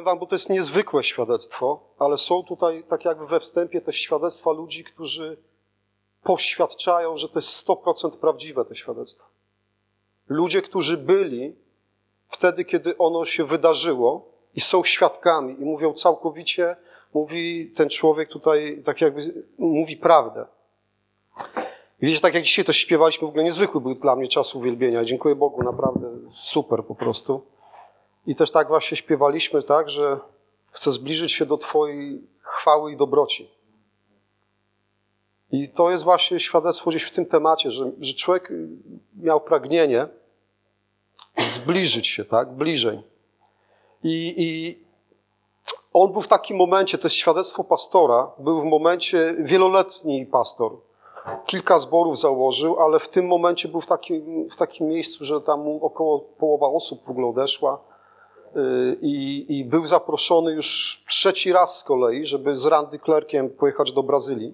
wam, bo to jest niezwykłe świadectwo, ale są tutaj, tak jakby we wstępie, też świadectwa ludzi, którzy poświadczają, że to jest 100% prawdziwe te świadectwo. Ludzie, którzy byli wtedy, kiedy ono się wydarzyło i są świadkami i mówią całkowicie, mówi ten człowiek tutaj, tak jakby mówi prawdę. Widzicie, tak jak dzisiaj też śpiewaliśmy, w ogóle niezwykły był dla mnie czas uwielbienia. Dziękuję Bogu, naprawdę super po prostu. I też tak właśnie śpiewaliśmy, tak, że chcę zbliżyć się do Twojej chwały i dobroci. I to jest właśnie świadectwo gdzieś w tym temacie, że człowiek miał pragnienie zbliżyć się, tak, bliżej. I on był w takim momencie, to jest świadectwo pastora, był w momencie, wieloletni pastor, kilka zborów założył, ale w tym momencie był w takim miejscu, że tam około połowa osób w ogóle odeszła i był zaproszony już 3. raz z kolei, żeby z Randy Clarkiem pojechać do Brazylii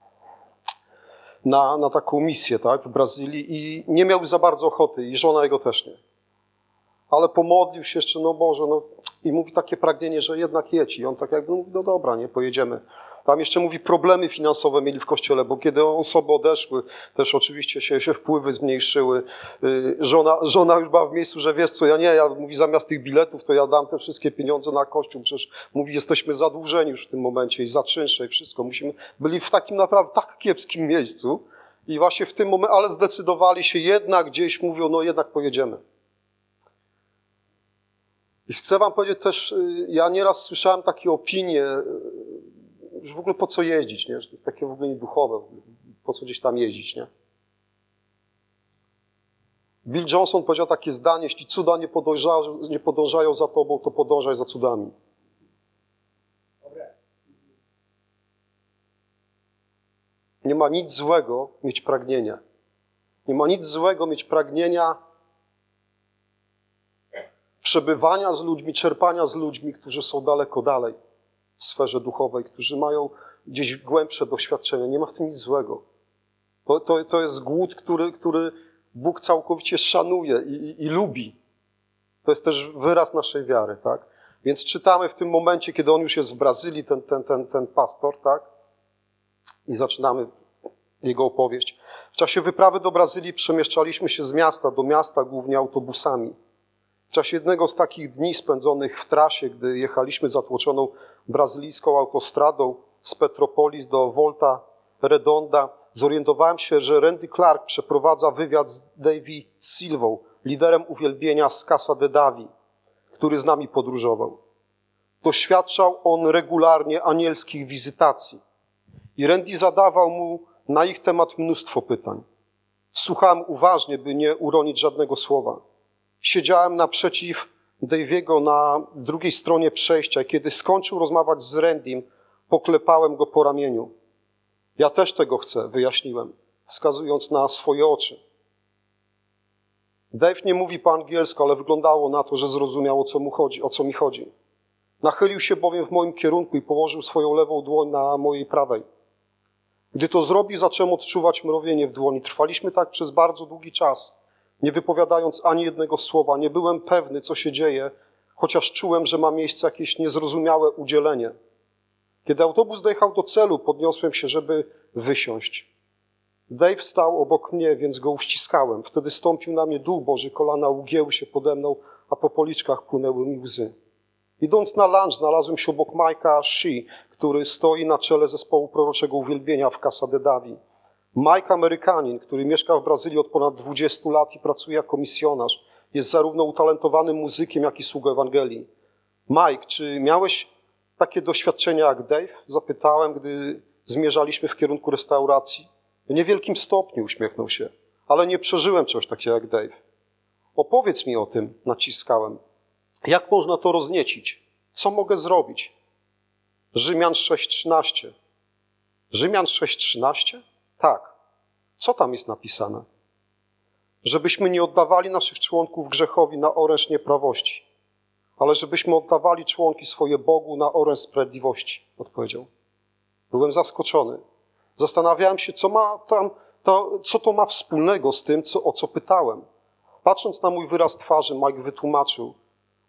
na taką misję, tak, w Brazylii i nie miał za bardzo ochoty i żona jego też nie. Ale pomodlił się jeszcze, no Boże, no i mówi takie pragnienie, że jednak jedź. I on tak jakby mówi, no dobra, nie, pojedziemy. Tam jeszcze mówi, problemy finansowe mieli w kościele, bo kiedy osoby odeszły, też oczywiście się wpływy zmniejszyły. Żona już była w miejscu, że wiesz co, ja mówi, zamiast tych biletów, to ja dam te wszystkie pieniądze na kościół. Przecież mówi, jesteśmy zadłużeni już w tym momencie i za czynsze i wszystko. Byli w takim naprawdę tak kiepskim miejscu i właśnie w tym momencie, ale zdecydowali się jednak gdzieś, mówią, no jednak pojedziemy. I chcę wam powiedzieć też, ja nieraz słyszałem takie opinie, że w ogóle po co jeździć, nie? Że to jest takie w ogóle nieduchowe, po co gdzieś tam jeździć, nie? Bill Johnson powiedział takie zdanie, jeśli cuda nie podążają za tobą, to podążaj za cudami. Nie ma nic złego mieć pragnienia. Nie ma nic złego mieć pragnienia przebywania z ludźmi, czerpania z ludźmi, którzy są daleko dalej w sferze duchowej, którzy mają gdzieś głębsze doświadczenia. Nie ma w tym nic złego. To jest głód, który Bóg całkowicie szanuje i lubi. To jest też wyraz naszej wiary, tak? Więc czytamy w tym momencie, kiedy on już jest w Brazylii, ten pastor, tak? I zaczynamy jego opowieść. W czasie wyprawy do Brazylii przemieszczaliśmy się z miasta do miasta, głównie autobusami. W czasie jednego z takich dni spędzonych w trasie, gdy jechaliśmy zatłoczoną brazylijską autostradą z Petropolis do Volta Redonda, zorientowałem się, że Randy Clark przeprowadza wywiad z Davey Silvą, liderem uwielbienia z Casa de Davi, który z nami podróżował. Doświadczał on regularnie anielskich wizytacji i Randy zadawał mu na ich temat mnóstwo pytań. Słuchałem uważnie, by nie uronić żadnego słowa. Siedziałem naprzeciw Daviego na drugiej stronie przejścia i kiedy skończył rozmawiać z Randym, poklepałem go po ramieniu. Ja też tego chcę, wyjaśniłem, wskazując na swoje oczy. Dave nie mówi po angielsku, ale wyglądało na to, że zrozumiał, o co mi chodzi. Nachylił się bowiem w moim kierunku i położył swoją lewą dłoń na mojej prawej. Gdy to zrobił, zacząłem odczuwać mrowienie w dłoni. Trwaliśmy tak przez bardzo długi czas, nie wypowiadając ani jednego słowa. Nie byłem pewny, co się dzieje, chociaż czułem, że ma miejsce jakieś niezrozumiałe udzielenie. Kiedy autobus dojechał do celu, podniosłem się, żeby wysiąść. Dave stał obok mnie, więc go uściskałem. Wtedy stąpił na mnie Duch Boży, kolana ugięły się pode mną, a po policzkach płynęły mi łzy. Idąc na lunch, znalazłem się obok Mike'a Shee, który stoi na czele zespołu proroczego uwielbienia w Casa de Davi. Mike, Amerykanin, który mieszka w Brazylii od ponad 20 lat i pracuje jako misjonarz, jest zarówno utalentowanym muzykiem, jak i sługą Ewangelii. Mike, czy miałeś takie doświadczenia jak Dave? Zapytałem, gdy zmierzaliśmy w kierunku restauracji. W niewielkim stopniu uśmiechnął się, ale nie przeżyłem czegoś takiego jak Dave. Opowiedz mi o tym, naciskałem. Jak można to rozniecić? Co mogę zrobić? Rzymian 6:13. Rzymian 6:13? Tak. Co tam jest napisane? Żebyśmy nie oddawali naszych członków grzechowi na oręż nieprawości, ale żebyśmy oddawali członki swoje Bogu na oręż sprawiedliwości, odpowiedział. Byłem zaskoczony. Zastanawiałem się, co to ma wspólnego z tym, o co pytałem. Patrząc na mój wyraz twarzy, Mike wytłumaczył.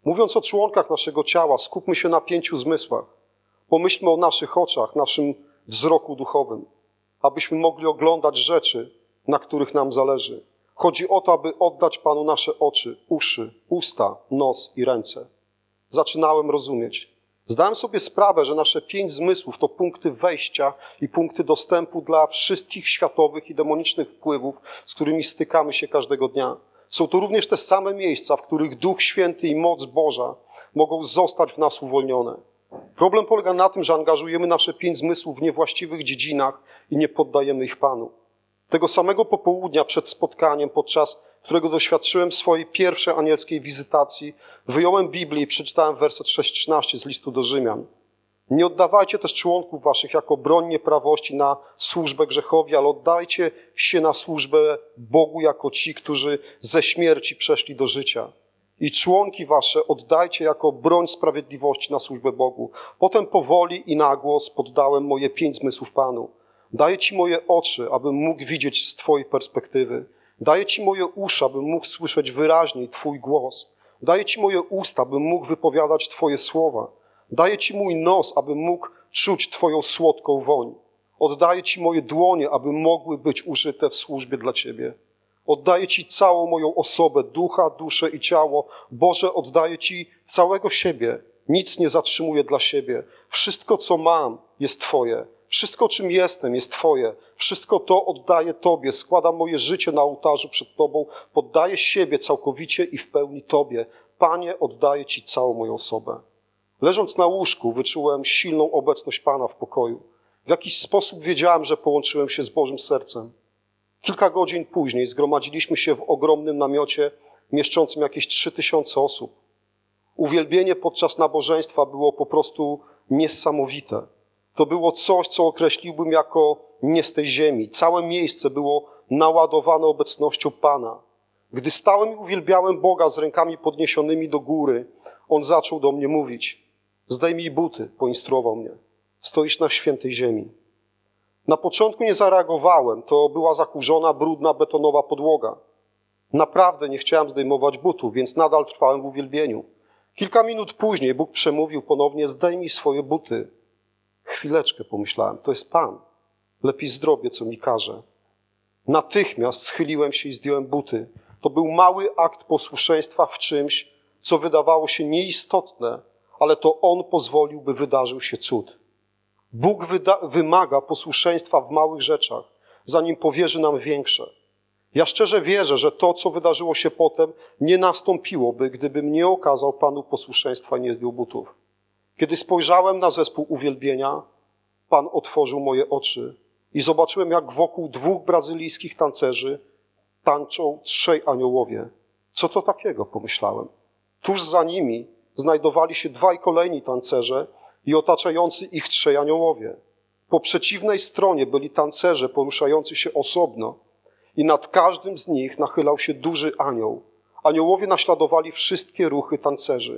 Mówiąc o członkach naszego ciała, skupmy się na 5 zmysłach. Pomyślmy o naszych oczach, naszym wzroku duchowym, abyśmy mogli oglądać rzeczy, na których nam zależy. Chodzi o to, aby oddać Panu nasze oczy, uszy, usta, nos i ręce. Zaczynałem rozumieć. Zdałem sobie sprawę, że nasze 5 zmysłów to punkty wejścia i punkty dostępu dla wszystkich światowych i demonicznych wpływów, z którymi stykamy się każdego dnia. Są to również te same miejsca, w których Duch Święty i moc Boża mogą zostać w nas uwolnione. Problem polega na tym, że angażujemy nasze 5 zmysłów w niewłaściwych dziedzinach i nie poddajemy ich Panu. Tego samego popołudnia przed spotkaniem, podczas którego doświadczyłem swojej pierwszej anielskiej wizytacji, wyjąłem Biblię i przeczytałem werset 6:13 z listu do Rzymian. Nie oddawajcie też członków waszych jako broń nieprawości na służbę grzechowi, ale oddajcie się na służbę Bogu jako ci, którzy ze śmierci przeszli do życia. I członki wasze oddajcie jako broń sprawiedliwości na służbę Bogu. Potem powoli i na głos poddałem moje 5 zmysłów Panu. Daję Ci moje oczy, abym mógł widzieć z Twojej perspektywy. Daję Ci moje uszy, abym mógł słyszeć wyraźniej Twój głos. Daję Ci moje usta, abym mógł wypowiadać Twoje słowa. Daję Ci mój nos, abym mógł czuć Twoją słodką woń. Oddaję Ci moje dłonie, aby mogły być użyte w służbie dla Ciebie. Oddaję Ci całą moją osobę, ducha, duszę i ciało. Boże, oddaję Ci całego siebie. Nic nie zatrzymuję dla siebie. Wszystko, co mam, jest Twoje. Wszystko, czym jestem, jest Twoje. Wszystko to oddaję Tobie. Składam moje życie na ołtarzu przed Tobą. Poddaję siebie całkowicie i w pełni Tobie. Panie, oddaję Ci całą moją osobę. Leżąc na łóżku, wyczułem silną obecność Pana w pokoju. W jakiś sposób wiedziałem, że połączyłem się z Bożym sercem. Kilka godzin później zgromadziliśmy się w ogromnym namiocie mieszczącym jakieś 3000 osób. Uwielbienie podczas nabożeństwa było po prostu niesamowite. To było coś, co określiłbym jako nie z tej ziemi. Całe miejsce było naładowane obecnością Pana. Gdy stałem i uwielbiałem Boga z rękami podniesionymi do góry, On zaczął do mnie mówić. Zdejmij buty, poinstruował mnie. Stoisz na świętej ziemi. Na początku nie zareagowałem. To była zakurzona, brudna, betonowa podłoga. Naprawdę nie chciałem zdejmować butów, więc nadal trwałem w uwielbieniu. Kilka minut później Bóg przemówił ponownie, zdejmij swoje buty. Chwileczkę, pomyślałem, to jest Pan. Lepiej zrobię, co mi każe. Natychmiast schyliłem się i zdjąłem buty. To był mały akt posłuszeństwa w czymś, co wydawało się nieistotne, ale to On pozwolił, by wydarzył się cud. Bóg wymaga posłuszeństwa w małych rzeczach, zanim powierzy nam większe. Ja szczerze wierzę, że to, co wydarzyło się potem, nie nastąpiłoby, gdybym nie okazał Panu posłuszeństwa i nie zdjął butów. Kiedy spojrzałem na zespół uwielbienia, Pan otworzył moje oczy i zobaczyłem, jak wokół 2 brazylijskich tancerzy tańczą 3 aniołowie. Co to takiego, pomyślałem. Tuż za nimi znajdowali się 2 kolejni tancerze i otaczający ich 3 aniołowie. Po przeciwnej stronie byli tancerze poruszający się osobno i nad każdym z nich nachylał się duży anioł. Aniołowie naśladowali wszystkie ruchy tancerzy.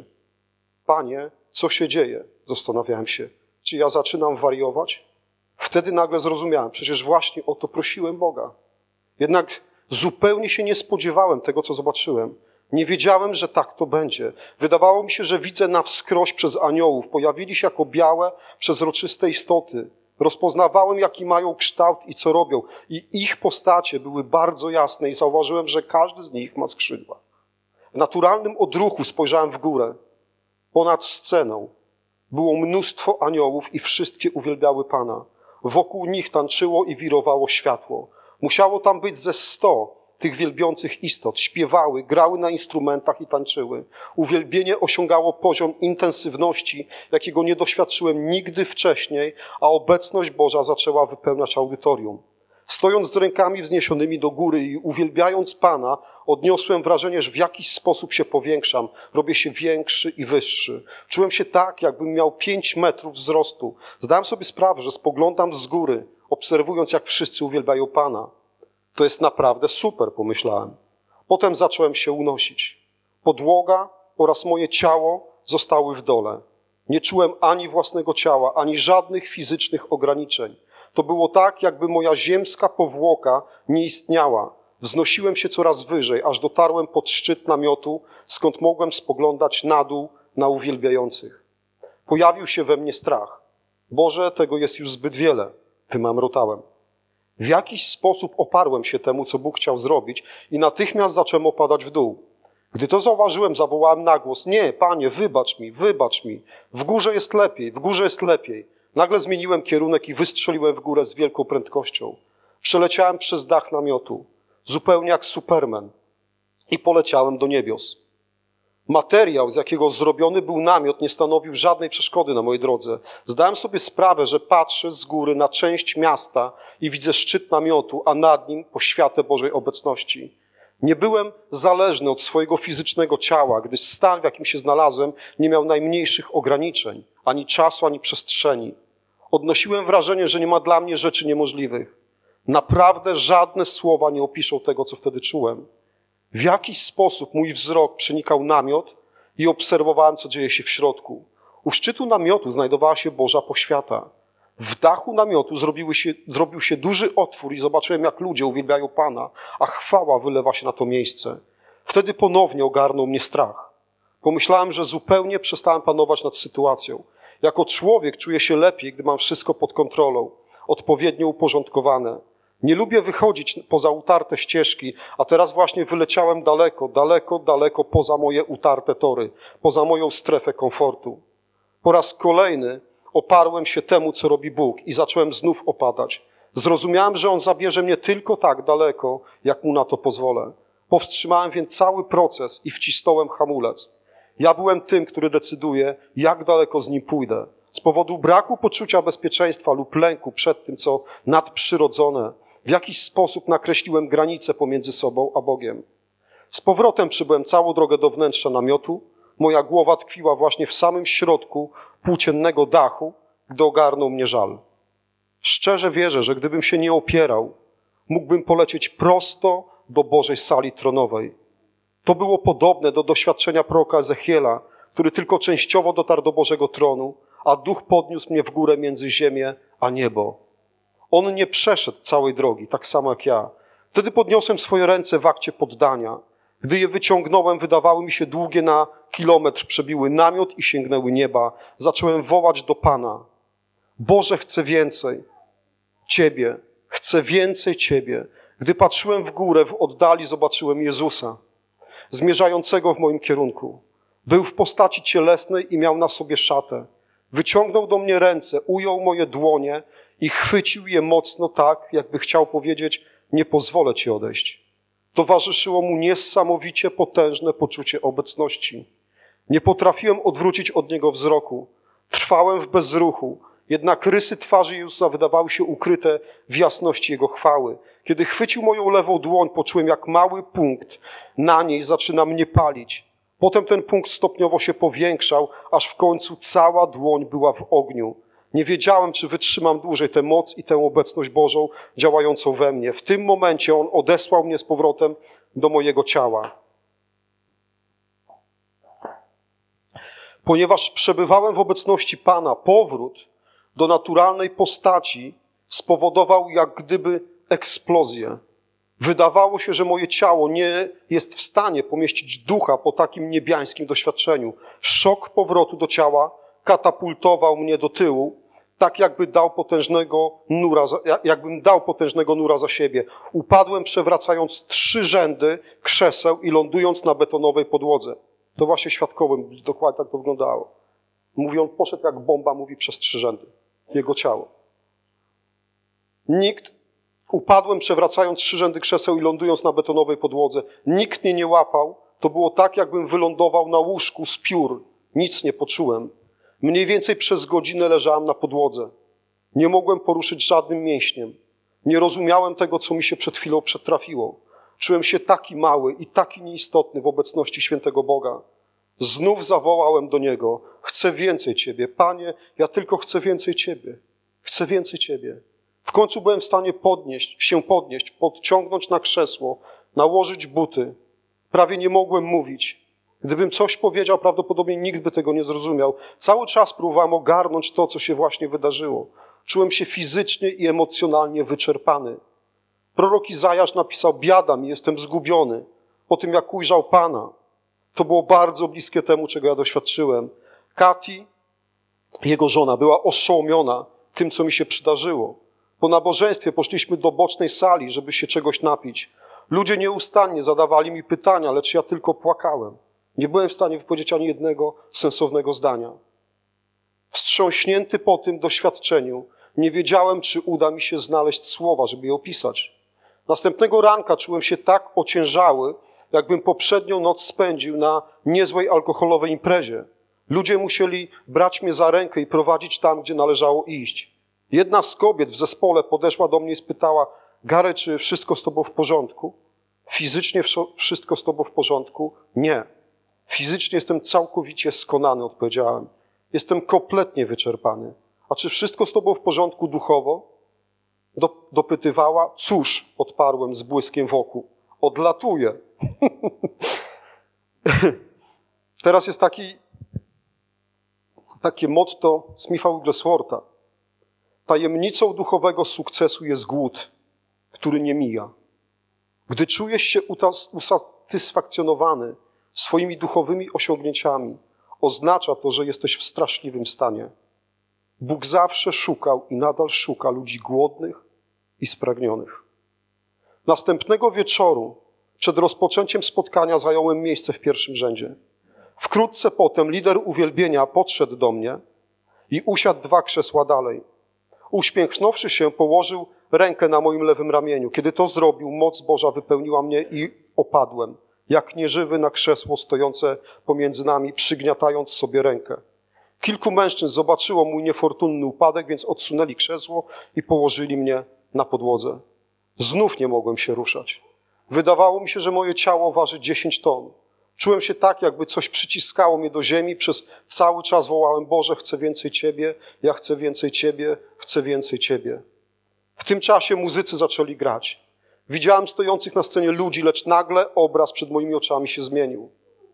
Panie, co się dzieje? Zastanawiałem się. Czy ja zaczynam wariować? Wtedy nagle zrozumiałem, przecież właśnie o to prosiłem Boga. Jednak zupełnie się nie spodziewałem tego, co zobaczyłem. Nie wiedziałem, że tak to będzie. Wydawało mi się, że widzę na wskroś przez aniołów. Pojawili się jako białe, przezroczyste istoty. Rozpoznawałem, jaki mają kształt i co robią. I ich postacie były bardzo jasne i zauważyłem, że każdy z nich ma skrzydła. W naturalnym odruchu spojrzałem w górę. Ponad sceną było mnóstwo aniołów i wszystkie uwielbiały Pana. Wokół nich tańczyło i wirowało światło. Musiało tam być ze 100 tych wielbiących istot. Śpiewały, grały na instrumentach i tańczyły. Uwielbienie osiągało poziom intensywności, jakiego nie doświadczyłem nigdy wcześniej, a obecność Boża zaczęła wypełniać audytorium. Stojąc z rękami wzniesionymi do góry i uwielbiając Pana, odniosłem wrażenie, że w jakiś sposób się powiększam, robię się większy i wyższy. Czułem się tak, jakbym miał 5 metrów wzrostu. Zdałem sobie sprawę, że spoglądam z góry, obserwując, jak wszyscy uwielbiają Pana. To jest naprawdę super, pomyślałem. Potem zacząłem się unosić. Podłoga oraz moje ciało zostały w dole. Nie czułem ani własnego ciała, ani żadnych fizycznych ograniczeń. To było tak, jakby moja ziemska powłoka nie istniała. Wznosiłem się coraz wyżej, aż dotarłem pod szczyt namiotu, skąd mogłem spoglądać na dół na uwielbiających. Pojawił się we mnie strach. Boże, tego jest już zbyt wiele, wymamrotałem. W jakiś sposób oparłem się temu, co Bóg chciał zrobić i natychmiast zacząłem opadać w dół. Gdy to zauważyłem, zawołałem na głos: nie, Panie, wybacz mi, wybacz mi. W górze jest lepiej, w górze jest lepiej. Nagle zmieniłem kierunek i wystrzeliłem w górę z wielką prędkością. Przeleciałem przez dach namiotu, zupełnie jak Superman, i poleciałem do niebios. Materiał, z jakiego zrobiony był namiot, nie stanowił żadnej przeszkody na mojej drodze. Zdałem sobie sprawę, że patrzę z góry na część miasta i widzę szczyt namiotu, a nad nim poświatę Bożej obecności. Nie byłem zależny od swojego fizycznego ciała, gdyż stan, w jakim się znalazłem, nie miał najmniejszych ograniczeń, ani czasu, ani przestrzeni. Odnosiłem wrażenie, że nie ma dla mnie rzeczy niemożliwych. Naprawdę żadne słowa nie opiszą tego, co wtedy czułem. W jakiś sposób mój wzrok przenikał namiot i obserwowałem, co dzieje się w środku. U szczytu namiotu znajdowała się Boża poświata. W dachu namiotu zrobił się duży otwór i zobaczyłem, jak ludzie uwielbiają Pana, a chwała wylewa się na to miejsce. Wtedy ponownie ogarnął mnie strach. Pomyślałem, że zupełnie przestałem panować nad sytuacją. Jako człowiek czuję się lepiej, gdy mam wszystko pod kontrolą, odpowiednio uporządkowane. Nie lubię wychodzić poza utarte ścieżki, a teraz właśnie wyleciałem daleko poza moje utarte tory, poza moją strefę komfortu. Po raz kolejny oparłem się temu, co robi Bóg i zacząłem znów opadać. Zrozumiałem, że On zabierze mnie tylko tak daleko, jak Mu na to pozwolę. Powstrzymałem więc cały proces i wcisnąłem hamulec. Ja byłem tym, który decyduje, jak daleko z Nim pójdę. Z powodu braku poczucia bezpieczeństwa lub lęku przed tym, co nadprzyrodzone, w jakiś sposób nakreśliłem granice pomiędzy sobą a Bogiem. Z powrotem przybyłem całą drogę do wnętrza namiotu. Moja głowa tkwiła właśnie w samym środku płóciennego dachu, gdy ogarnął mnie żal. Szczerze wierzę, że gdybym się nie opierał, mógłbym polecieć prosto do Bożej sali tronowej. To było podobne do doświadczenia proroka Ezechiela, który tylko częściowo dotarł do Bożego tronu, a duch podniósł mnie w górę między ziemię a niebo. On nie przeszedł całej drogi, tak samo jak ja. Wtedy podniosłem swoje ręce w akcie poddania. Gdy je wyciągnąłem, wydawały mi się długie na kilometr, przebiły namiot i sięgnęły nieba. Zacząłem wołać do Pana. Boże, chcę więcej Ciebie, chcę więcej Ciebie. Gdy patrzyłem w górę, w oddali zobaczyłem Jezusa, zmierzającego w moim kierunku. Był w postaci cielesnej i miał na sobie szatę. Wyciągnął do mnie ręce, ujął moje dłonie i chwycił je mocno tak, jakby chciał powiedzieć: nie pozwolę Ci odejść. Towarzyszyło mu niesamowicie potężne poczucie obecności. Nie potrafiłem odwrócić od niego wzroku. Trwałem w bezruchu, jednak rysy twarzy Jezusa wydawały się ukryte w jasności Jego chwały. Kiedy chwycił moją lewą dłoń, poczułem, jak mały punkt na niej zaczyna mnie palić. Potem ten punkt stopniowo się powiększał, aż w końcu cała dłoń była w ogniu. Nie wiedziałem, czy wytrzymam dłużej tę moc i tę obecność Bożą działającą we mnie. W tym momencie On odesłał mnie z powrotem do mojego ciała. Ponieważ przebywałem w obecności Pana, powrót do naturalnej postaci spowodował jak gdyby eksplozję. Wydawało się, że moje ciało nie jest w stanie pomieścić ducha po takim niebiańskim doświadczeniu. Szok powrotu do ciała katapultował mnie do tyłu, tak jakbym dał potężnego nura za siebie. Upadłem, przewracając 3 rzędy krzeseł i lądując na betonowej podłodze. To właśnie świadkowym dokładnie tak to wyglądało. Mówi, on poszedł jak bomba, mówi, przez 3 rzędy. Jego ciało. Upadłem, przewracając 3 rzędy krzeseł i lądując na betonowej podłodze. Nikt mnie nie łapał. To było tak, jakbym wylądował na łóżku z piór. Nic nie poczułem. Mniej więcej przez godzinę leżałem na podłodze. Nie mogłem poruszyć żadnym mięśniem. Nie rozumiałem tego, co mi się przed chwilą przytrafiło. Czułem się taki mały i taki nieistotny w obecności świętego Boga. Znów zawołałem do Niego: chcę więcej Ciebie. Panie, ja tylko chcę więcej Ciebie. Chcę więcej Ciebie. W końcu byłem w stanie podnieść, podciągnąć na krzesło, nałożyć buty. Prawie nie mogłem mówić. Gdybym coś powiedział, prawdopodobnie nikt by tego nie zrozumiał. Cały czas próbowałem ogarnąć to, co się właśnie wydarzyło. Czułem się fizycznie i emocjonalnie wyczerpany. Prorok Izajasz napisał: biada mi, jestem zgubiony, po tym jak ujrzał Pana. To było bardzo bliskie temu, czego ja doświadczyłem. Kati, jego żona, była oszołomiona tym, co mi się przydarzyło. Po nabożeństwie poszliśmy do bocznej sali, żeby się czegoś napić. Ludzie nieustannie zadawali mi pytania, lecz ja tylko płakałem. Nie byłem w stanie wypowiedzieć ani jednego sensownego zdania. Wstrząśnięty po tym doświadczeniu, nie wiedziałem, czy uda mi się znaleźć słowa, żeby je opisać. Następnego ranka czułem się tak ociężały, jakbym poprzednią noc spędził na niezłej alkoholowej imprezie. Ludzie musieli brać mnie za rękę i prowadzić tam, gdzie należało iść. Jedna z kobiet w zespole podeszła do mnie i spytała: Gary, czy wszystko z tobą w porządku? Fizycznie wszystko z tobą w porządku? Nie. Fizycznie jestem całkowicie skonany, odpowiedziałem. Jestem kompletnie wyczerpany. A czy wszystko z tobą w porządku duchowo? Dopytywała. Cóż, odparłem z błyskiem wokół. Odlatuję. Teraz jest takie motto Smitha Wiggleswortha. Tajemnicą duchowego sukcesu jest głód, który nie mija. Gdy czujesz się usatysfakcjonowany swoimi duchowymi osiągnięciami, oznacza to, że jesteś w straszliwym stanie. Bóg zawsze szukał i nadal szuka ludzi głodnych i spragnionych. Następnego wieczoru, przed rozpoczęciem spotkania, zająłem miejsce w pierwszym rzędzie. Wkrótce potem lider uwielbienia podszedł do mnie i usiadł 2 krzesła dalej. Uśmiechnąwszy się, położył rękę na moim lewym ramieniu. Kiedy to zrobił, moc Boża wypełniła mnie i opadłem, jak nieżywy na krzesło stojące pomiędzy nami, przygniatając sobie rękę. Kilku mężczyzn zobaczyło mój niefortunny upadek, więc odsunęli krzesło i położyli mnie na podłodze. Znów nie mogłem się ruszać. Wydawało mi się, że moje ciało waży 10 ton. Czułem się tak, jakby coś przyciskało mnie do ziemi. Przez cały czas wołałem: Boże, chcę więcej Ciebie, ja chcę więcej Ciebie, chcę więcej Ciebie. W tym czasie muzycy zaczęli grać. Widziałem stojących na scenie ludzi, lecz nagle obraz przed moimi oczami się zmienił.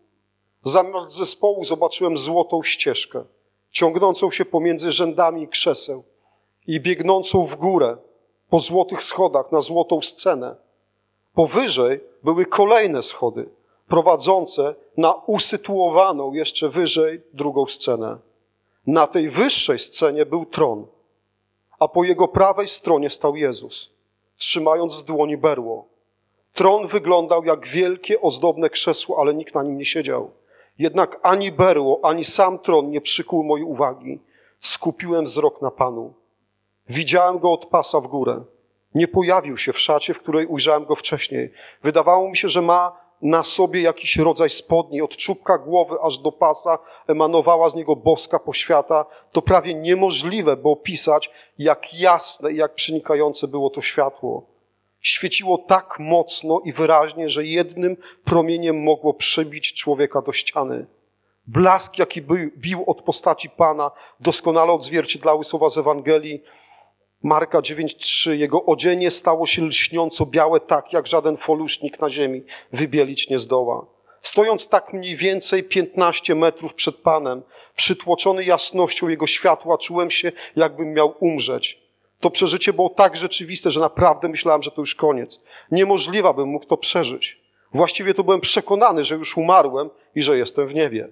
Zamiast zespołu zobaczyłem złotą ścieżkę, ciągnącą się pomiędzy rzędami krzeseł i biegnącą w górę po złotych schodach na złotą scenę. Powyżej były kolejne schody, prowadzące na usytuowaną jeszcze wyżej drugą scenę. Na tej wyższej scenie był tron, a po jego prawej stronie stał Jezus, trzymając w dłoni berło. Tron wyglądał jak wielkie, ozdobne krzesło, ale nikt na nim nie siedział. Jednak ani berło, ani sam tron nie przykuł mojej uwagi. Skupiłem wzrok na Panu. Widziałem Go od pasa w górę. Nie pojawił się w szacie, w której ujrzałem Go wcześniej. Wydawało mi się, że ma na sobie jakiś rodzaj spodni. Od czubka głowy aż do pasa emanowała z niego boska poświata. To prawie niemożliwe było opisać, jak jasne i jak przenikające było to światło. Świeciło tak mocno i wyraźnie, że jednym promieniem mogło przebić człowieka do ściany. Blask, jaki bił od postaci Pana, doskonale odzwierciedlały słowa z Ewangelii Marka 9:3. Jego odzienie stało się lśniąco białe, tak jak żaden folusznik na ziemi wybielić nie zdoła. Stojąc tak mniej więcej 15 metrów przed Panem, przytłoczony jasnością Jego światła, czułem się, jakbym miał umrzeć. To przeżycie było tak rzeczywiste, że naprawdę myślałem, że to już koniec. Niemożliwe, abym mógł to przeżyć. Właściwie to byłem przekonany, że już umarłem i że jestem w niebie.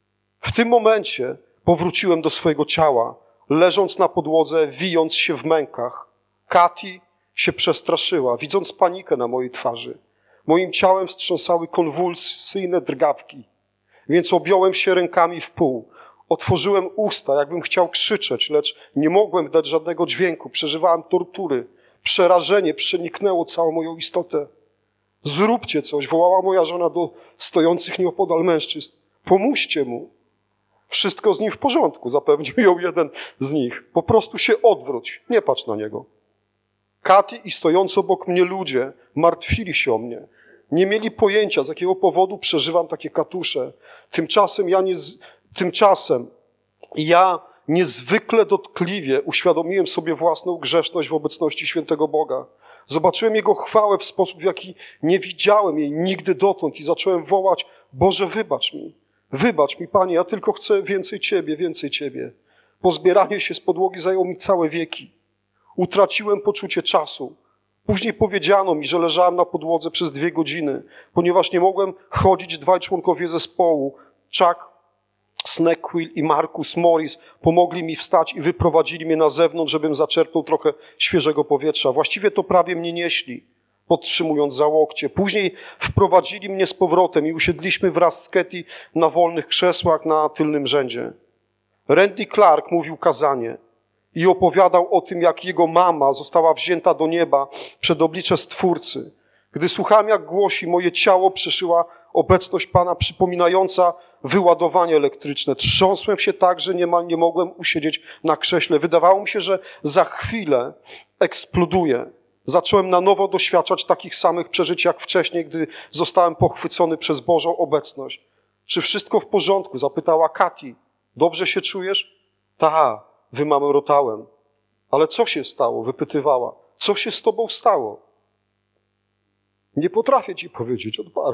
W tym momencie powróciłem do swojego ciała, leżąc na podłodze, wijąc się w mękach. Kati się przestraszyła, widząc panikę na mojej twarzy. Moim ciałem wstrząsały konwulsyjne drgawki, więc objąłem się rękami w pół. Otworzyłem usta, jakbym chciał krzyczeć, lecz nie mogłem wydać żadnego dźwięku. Przeżywałem tortury. Przerażenie przeniknęło całą moją istotę. Zróbcie coś, wołała moja żona do stojących nieopodal mężczyzn. Pomóżcie mu. Wszystko z nim w porządku, zapewnił ją jeden z nich. Po prostu się odwróć, nie patrz na niego. Kati i stojący obok mnie ludzie martwili się o mnie. Nie mieli pojęcia, z jakiego powodu przeżywam takie katusze. Tymczasem ja niezwykle dotkliwie uświadomiłem sobie własną grzeszność w obecności świętego Boga. Zobaczyłem Jego chwałę w sposób, w jaki nie widziałem jej nigdy dotąd i zacząłem wołać: Boże, wybacz mi, Panie, ja tylko chcę więcej Ciebie, więcej Ciebie. Pozbieranie się z podłogi zajęło mi całe wieki. Utraciłem poczucie czasu. Później powiedziano mi, że leżałem na podłodze przez 2 godziny, ponieważ nie mogłem chodzić. 2 członkowie zespołu, Chuck Snackquill i Marcus Morris, pomogli mi wstać i wyprowadzili mnie na zewnątrz, żebym zaczerpnął trochę świeżego powietrza. Właściwie to prawie mnie nieśli, podtrzymując za łokcie. Później wprowadzili mnie z powrotem i usiedliśmy wraz z Katy na wolnych krzesłach na tylnym rzędzie. Randy Clark mówił kazanie i opowiadał o tym, jak jego mama została wzięta do nieba przed oblicze Stwórcy. Gdy słuchałem, jak głosi, moje ciało przeszyła obecność Pana przypominająca wyładowanie elektryczne. Trząsłem się tak, że niemal nie mogłem usiedzieć na krześle. Wydawało mi się, że za chwilę eksploduję. Zacząłem na nowo doświadczać takich samych przeżyć jak wcześniej, gdy zostałem pochwycony przez Bożą obecność. Czy wszystko w porządku? Zapytała Katy. Dobrze się czujesz? Tak, wymamrotałem. Ale co się stało? Wypytywała. Co się z tobą stało? Nie potrafię ci powiedzieć, odparł.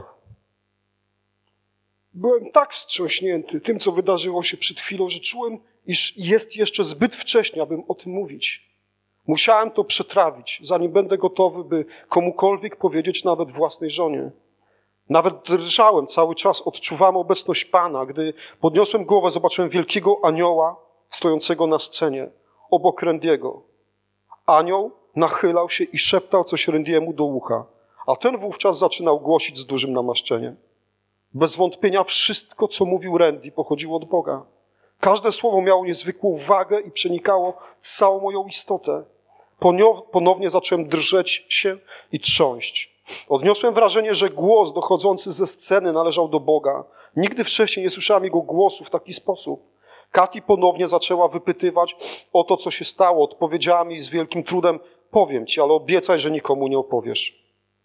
Byłem tak wstrząśnięty tym, co wydarzyło się przed chwilą, że czułem, iż jest jeszcze zbyt wcześnie, abym o tym mówić. Musiałem to przetrawić, zanim będę gotowy, by komukolwiek powiedzieć, nawet własnej żonie. Nawet drżałem cały czas, odczuwałem obecność Pana. Gdy podniosłem głowę, zobaczyłem wielkiego anioła stojącego na scenie, obok Randy'ego. Anioł nachylał się i szeptał coś Randy'emu do ucha, a ten wówczas zaczynał głosić z dużym namaszczeniem. Bez wątpienia wszystko, co mówił Randy, pochodziło od Boga. Każde słowo miało niezwykłą wagę i przenikało całą moją istotę. Ponownie zacząłem drżeć się i trząść. Odniosłem wrażenie, że głos dochodzący ze sceny należał do Boga. Nigdy wcześniej nie słyszałem jego głosu w taki sposób. Katy ponownie zaczęła wypytywać o to, co się stało. Odpowiedziała mi z wielkim trudem: powiem ci, ale obiecaj, że nikomu nie opowiesz.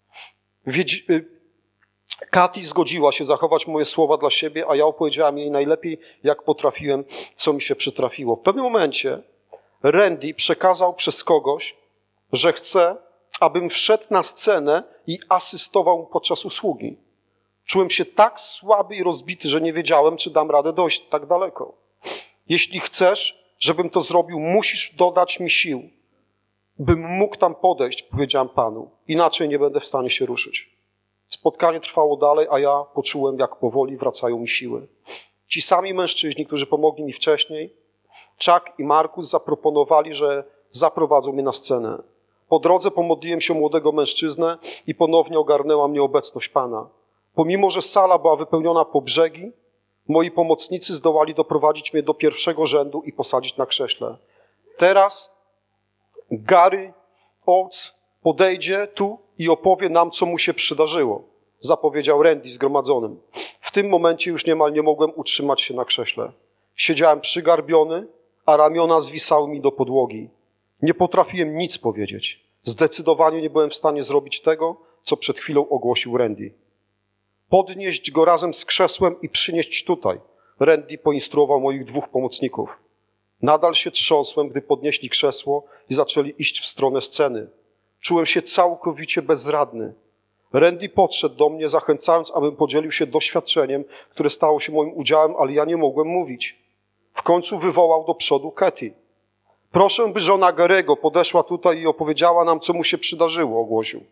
Katy zgodziła się zachować moje słowa dla siebie, a ja opowiedziałem jej najlepiej, jak potrafiłem, co mi się przytrafiło. W pewnym momencie Randy przekazał przez kogoś, że chce, abym wszedł na scenę i asystował mu podczas usługi. Czułem się tak słaby i rozbity, że nie wiedziałem, czy dam radę dojść tak daleko. Jeśli chcesz, żebym to zrobił, musisz dodać mi sił, bym mógł tam podejść, powiedziałem Panu. Inaczej nie będę w stanie się ruszyć. Spotkanie trwało dalej, a ja poczułem, jak powoli wracają mi siły. Ci sami mężczyźni, którzy pomogli mi wcześniej, Chuck i Marcus, zaproponowali, że zaprowadzą mnie na scenę. Po drodze pomodliłem się o młodego mężczyznę i ponownie ogarnęła mnie obecność Pana. Pomimo, że sala była wypełniona po brzegi, moi pomocnicy zdołali doprowadzić mnie do pierwszego rzędu i posadzić na krześle. Teraz Gary Oates podejdzie tu i opowie nam, co mu się przydarzyło, zapowiedział Randy zgromadzonym. W tym momencie już niemal nie mogłem utrzymać się na krześle. Siedziałem przygarbiony, a ramiona zwisały mi do podłogi. Nie potrafiłem nic powiedzieć. Zdecydowanie nie byłem w stanie zrobić tego, co przed chwilą ogłosił Randy. Podnieść go razem z krzesłem i przynieść tutaj. Randy poinstruował moich 2 pomocników. Nadal się trząsłem, gdy podnieśli krzesło i zaczęli iść w stronę sceny. Czułem się całkowicie bezradny. Randy podszedł do mnie, zachęcając, abym podzielił się doświadczeniem, które stało się moim udziałem, ale ja nie mogłem mówić. W końcu wywołał do przodu Katy. Proszę, by żona Gary'ego podeszła tutaj i opowiedziała nam, co mu się przydarzyło, ogłosił.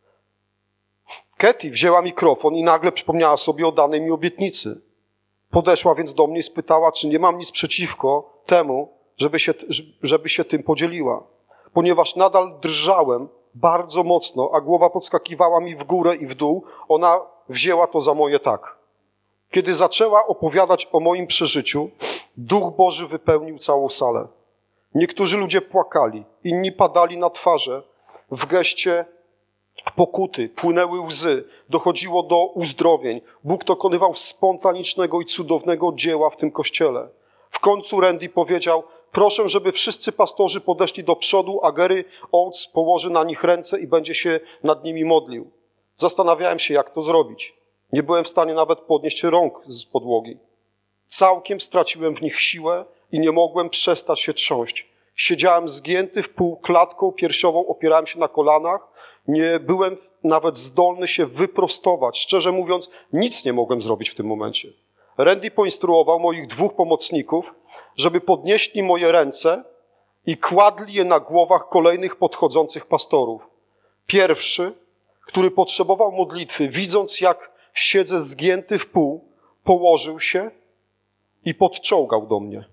Katy wzięła mikrofon i nagle przypomniała sobie o danej mi obietnicy. Podeszła więc do mnie i spytała, czy nie mam nic przeciwko temu, żeby się tym podzieliła. Ponieważ nadal drżałem bardzo mocno, a głowa podskakiwała mi w górę i w dół, ona wzięła to za moje tak. Kiedy zaczęła opowiadać o moim przeżyciu, Duch Boży wypełnił całą salę. Niektórzy ludzie płakali, inni padali na twarze w geście pokuty, płynęły łzy, dochodziło do uzdrowień. Bóg dokonywał spontanicznego i cudownego dzieła w tym kościele. W końcu Randy powiedział: proszę, żeby wszyscy pastorzy podeszli do przodu, a Gary Oates położy na nich ręce i będzie się nad nimi modlił. Zastanawiałem się, jak to zrobić. Nie byłem w stanie nawet podnieść rąk z podłogi. Całkiem straciłem w nich siłę i nie mogłem przestać się trząść. Siedziałem zgięty w pół klatką piersiową, opierałem się na kolanach. Nie byłem nawet zdolny się wyprostować. Szczerze mówiąc, nic nie mogłem zrobić w tym momencie. Randy poinstruował moich 2 pomocników, żeby podnieśli moje ręce i kładli je na głowach kolejnych podchodzących pastorów. Pierwszy, który potrzebował modlitwy, widząc jak siedzę zgięty w pół, położył się i podczołgał do mnie.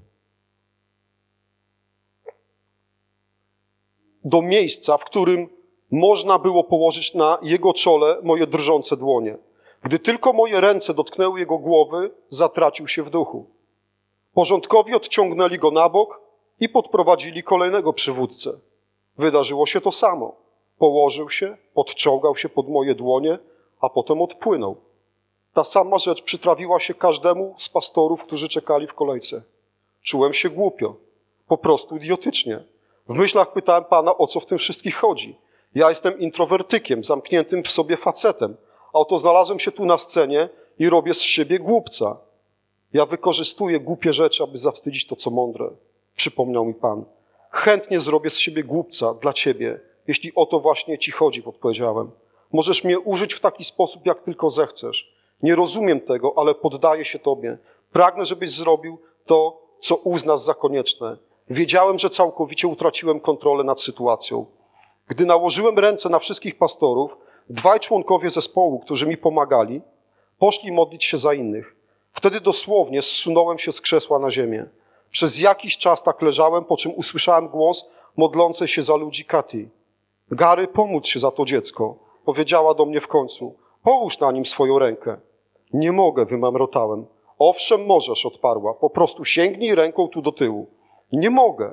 Do miejsca, w którym można było położyć na jego czole moje drżące dłonie. Gdy tylko moje ręce dotknęły jego głowy, zatracił się w duchu. Porządkowi odciągnęli go na bok i podprowadzili kolejnego przywódcę. Wydarzyło się to samo. Położył się, podczołgał się pod moje dłonie, a potem odpłynął. Ta sama rzecz przytrafiła się każdemu z pastorów, którzy czekali w kolejce. Czułem się głupio, po prostu idiotycznie. W myślach pytałem Pana, o co w tym wszystkim chodzi. Ja jestem introwertykiem, zamkniętym w sobie facetem, a oto znalazłem się tu na scenie i robię z siebie głupca. Ja wykorzystuję głupie rzeczy, aby zawstydzić to, co mądre. Przypomniał mi Pan. Chętnie zrobię z siebie głupca dla Ciebie, jeśli o to właśnie Ci chodzi, odpowiedziałem. Możesz mnie użyć w taki sposób, jak tylko zechcesz. Nie rozumiem tego, ale poddaję się Tobie. Pragnę, żebyś zrobił to, co uznasz za konieczne. Wiedziałem, że całkowicie utraciłem kontrolę nad sytuacją. Gdy nałożyłem ręce na wszystkich pastorów, 2 członkowie zespołu, którzy mi pomagali, poszli modlić się za innych. Wtedy dosłownie zsunąłem się z krzesła na ziemię. Przez jakiś czas tak leżałem, po czym usłyszałem głos modlącej się za ludzi Katy. Gary, pomódl się za to dziecko, powiedziała do mnie w końcu. Połóż na nim swoją rękę. Nie mogę, wymamrotałem. Owszem, możesz, odparła. Po prostu sięgnij ręką tu do tyłu. Nie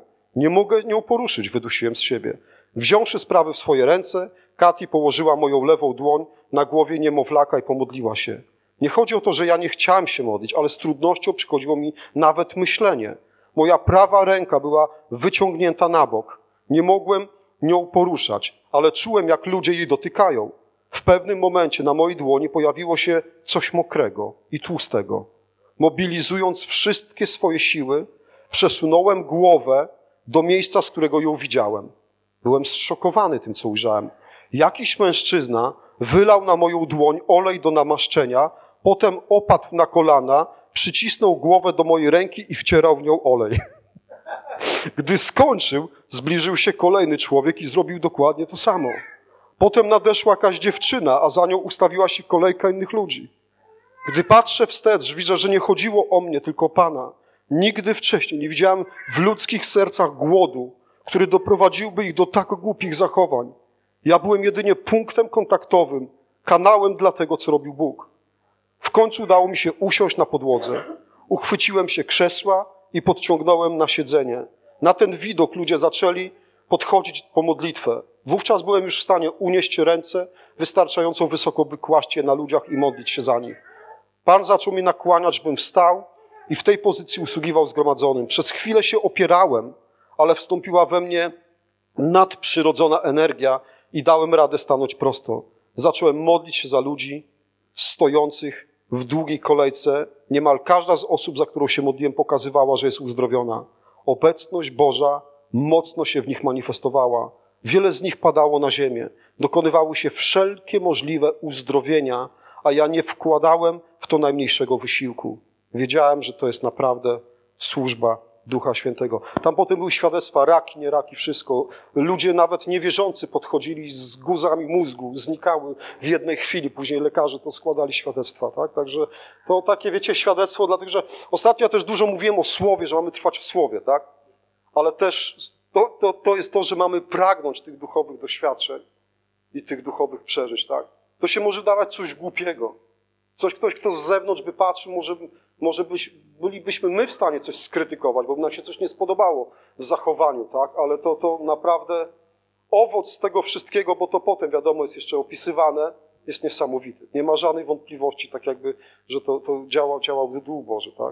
mogę nią poruszyć, wydusiłem z siebie. Wziąwszy sprawy w swoje ręce, Katy położyła moją lewą dłoń na głowie niemowlaka i pomodliła się. Nie chodzi o to, że ja nie chciałem się modlić, ale z trudnością przychodziło mi nawet myślenie. Moja prawa ręka była wyciągnięta na bok. Nie mogłem nią poruszać, ale czułem, jak ludzie jej dotykają. W pewnym momencie na mojej dłoni pojawiło się coś mokrego i tłustego. Mobilizując wszystkie swoje siły, przesunąłem głowę do miejsca, z którego ją widziałem. Byłem zszokowany tym, co ujrzałem. Jakiś mężczyzna wylał na moją dłoń olej do namaszczenia, potem opadł na kolana, przycisnął głowę do mojej ręki i wcierał w nią olej. Gdy skończył, zbliżył się kolejny człowiek i zrobił dokładnie to samo. Potem nadeszła jakaś dziewczyna, a za nią ustawiła się kolejka innych ludzi. Gdy patrzę wstecz, widzę, że nie chodziło o mnie, tylko Pana. Nigdy wcześniej nie widziałem w ludzkich sercach głodu, który doprowadziłby ich do tak głupich zachowań. Ja byłem jedynie punktem kontaktowym, kanałem dla tego, co robił Bóg. W końcu udało mi się usiąść na podłodze. Uchwyciłem się krzesła i podciągnąłem na siedzenie. Na ten widok ludzie zaczęli podchodzić po modlitwę. Wówczas byłem już w stanie unieść ręce, wystarczająco wysoko wykłaść je na ludziach i modlić się za nich. Pan zaczął mi nakłaniać, żebym wstał i w tej pozycji usługiwał zgromadzonym. Przez chwilę się opierałem, ale wstąpiła we mnie nadprzyrodzona energia i dałem radę stanąć prosto. Zacząłem modlić się za ludzi stojących w długiej kolejce. Niemal każda z osób, za którą się modliłem, pokazywała, że jest uzdrowiona. Obecność Boża mocno się w nich manifestowała. Wiele z nich padało na ziemię. Dokonywały się wszelkie możliwe uzdrowienia, a ja nie wkładałem w to najmniejszego wysiłku. Wiedziałem, że to jest naprawdę służba Ducha Świętego. Tam potem były świadectwa, raki, nie raki, wszystko. Ludzie nawet niewierzący podchodzili z guzami mózgu, znikały w jednej chwili. Później lekarze to składali świadectwa, tak? Także to takie, wiecie, świadectwo, dlatego że ostatnio ja też dużo mówiłem o Słowie, że mamy trwać w Słowie, tak? Ale też to jest to, że mamy pragnąć tych duchowych doświadczeń i tych duchowych przeżyć, tak? To się może dawać coś głupiego. Ktoś, kto z zewnątrz by patrzył, bylibyśmy my w stanie coś skrytykować, bo by nam się coś nie spodobało w zachowaniu, tak? Ale to naprawdę owoc tego wszystkiego, bo to potem, wiadomo, jest jeszcze opisywane, jest niesamowity. Nie ma żadnej wątpliwości, tak jakby, że to działał Duch Boży, tak?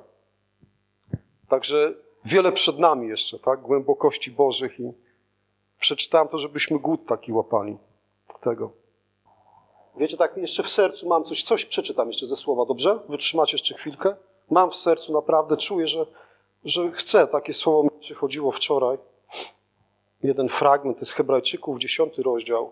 Także wiele przed nami jeszcze, tak? Głębokości Bożych i przeczytałem to, żebyśmy głód taki łapali tego. Wiecie, tak jeszcze w sercu mam coś przeczytam jeszcze ze słowa, dobrze? Wytrzymacie jeszcze chwilkę? Mam w sercu, naprawdę czuję, że chcę. Takie słowo mi przychodziło wczoraj. Jeden fragment, to jest Hebrajczyków, 10 rozdział,